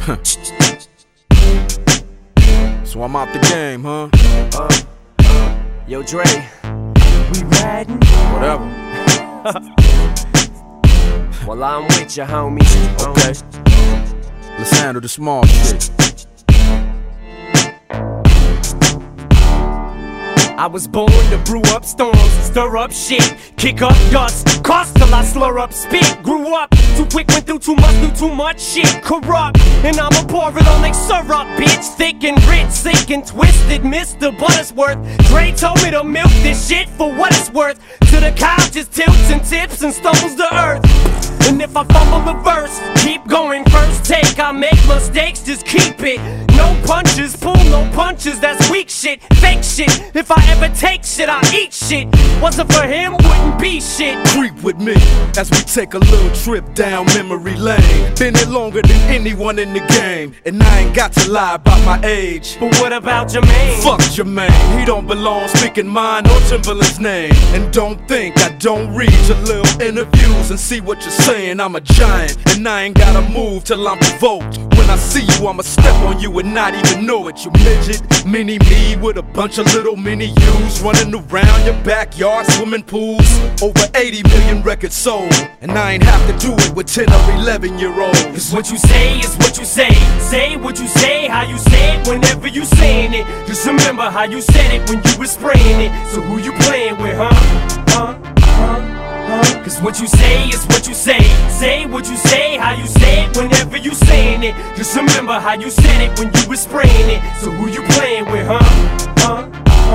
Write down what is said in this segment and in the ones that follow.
So I'm out the game, huh? Yo, Dre, we riding? Whatever. Well, I'm with you, homie. Okay. Let's handle the small shit. I was born to brew up storms, stir up shit, kick up dust, cost till I slur up spit. Grew up too quick, went through too much shit, corrupt. And I'ma pour it on like syrup, bitch. Thick and rich, sick and twisted, Mr. Buttersworth. Dre told me to milk this shit for what it's worth. To the cow just tilts and tips and stumbles to earth. And if I fumble a verse, keep going, first take. I make mistakes, just keep it. No punches, pull no punches, that's weak shit, fake shit. If I ever take shit, I eat shit. Wasn't for him, wouldn't be shit. Creep with me as we take a little trip down memory lane. Been here longer than anyone in the game, and I ain't got to lie about my age. But what about Jermaine? Fuck Jermaine, he don't belong speaking mine or Timberland's name. And don't think I don't read your little interviews and see what you're saying. I'm a giant, and I ain't gotta move till I'm provoked. When I see you, I'ma step on you and not even know it. You midget, mini me with a bunch of little mini yous running around your backyard, swimming pools. Over 80 million records sold, and I ain't have to do it with 10 or 11-year-olds. Cause what you say is what you say. Say what you say, how you say it whenever you saying it. Just remember how you said it when you was spraying it. So who you playing with, huh? Cause what you say is what you say. Say what you say, how you say it whenever you saying it. Just remember how you said it when you was spraying it. So who you playing with, huh?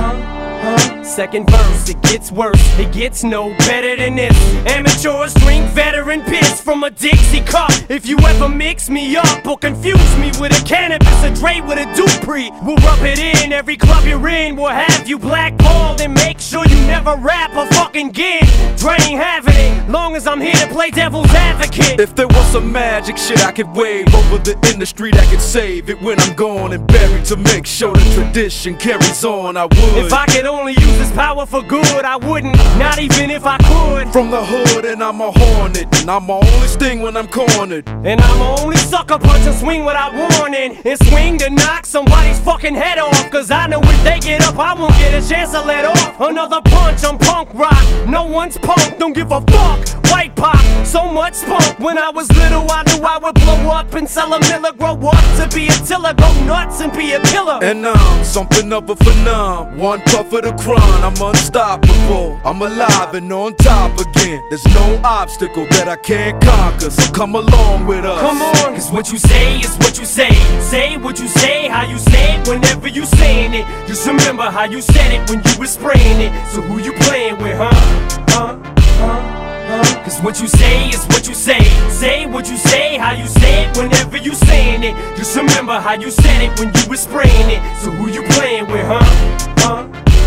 Second verse, it gets worse, it gets no better than this. Amateurs drink veteran piss from a Dixie cup. If you ever mix me up or confuse me with a cannabis, a Dre with a Dupree, we'll rub it in. Every club you're in will have you blackballed, and make sure you never rap a fucking gig. Dre ain't having it, long as I'm here to play devil's advocate. If there was some magic shit I could wave over the industry that could save it when I'm gone and buried, to make sure the tradition carries on, I would. If I could only use this power for good, I wouldn't, not even if I could. From the hood, and I'm a hornet, and I'm only sting when I'm cornered. And I'm only sucker punch and swing without warning, and swing to knock somebody's fucking head off. Cause I know if they get up, I won't get a chance to let off. Another punch, I'm punk rock, no one's punk, don't give a fuck. White pop, so much spunk. When I was little, I knew I would blow up and sell a miller. Grow up to be a tiller, go nuts and be a killer. And I'm something of a phenom, one puff of the crown, I'm unstoppable. I'm alive and on top again. There's no obstacle that I can't conquer, so come along with us. Come on, cause what you say is what you say. Say what you say, how you say it whenever you saying it. Just remember how you said it when you was spraying it. So who you playing with, huh? Cause what you say is what you say. Say what you say, how you say it whenever you saying it. Just remember how you said it when you was spraying it. So who you playing with, huh?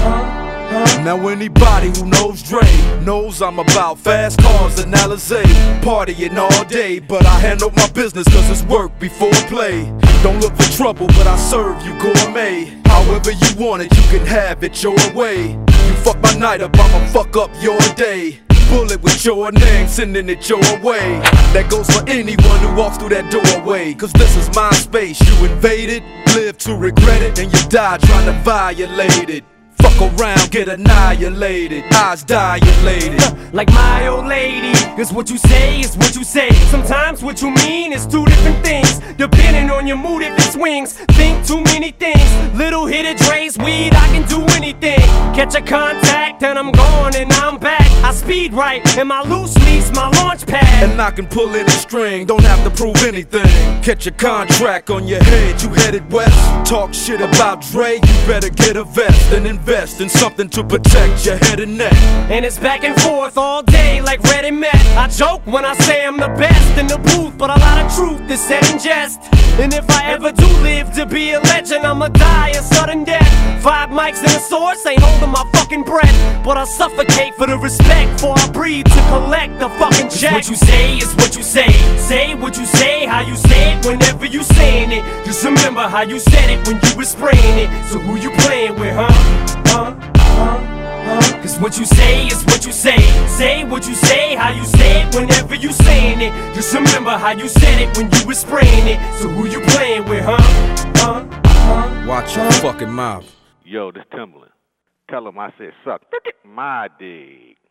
Now anybody who knows Dre knows I'm about fast cars and Alizé, partying all day, but I handle my business cause it's work before play. Don't look for trouble, but I serve you gourmet. However you want it, you can have it your way. You fuck my night up, I'ma fuck up your day. Bullet with your name, sending it your way. That goes for anyone who walks through that doorway. Cause this is my space, you invaded, live to regret it, and you die trying to violate it. Fuck around, get annihilated, eyes dilated. Like my old lady, cause what you say is what you say. Sometimes what you mean is two different things, depending on your mood if it swings. Think too many things, little hit of Dre's weed, I can do anything. Catch a contact and I'm gone and I'm back. I speed right and my loose lease, my launch pad. And I can pull any string, don't have to prove anything. Catch a contract on your head, you headed west. Talk shit about Dre, you better get a vest and invest in something to protect your head and neck. And it's back and forth all day like Red and Met. I joke when I say I'm the best in the booth, but a lot of truth is said in jest. And if I ever do live to be a legend, I'ma die a sudden death. 5 mics and a source, ain't holding my fucking breath, but I suffocate for the respect, before I breathe to collect the fucking check. What you say is what you say. Say what you say, how you say it whenever you saying it. Just remember how you said it when you was spraying it. So who you playing with, huh? Cause what you say is what you say. Say what you say, how you say it whenever you saying it. Just remember how you said it when you was spraying it. So who you playing with, Watch your fucking mouth. Yo, this Timbaland. Tell him I said suck my dick.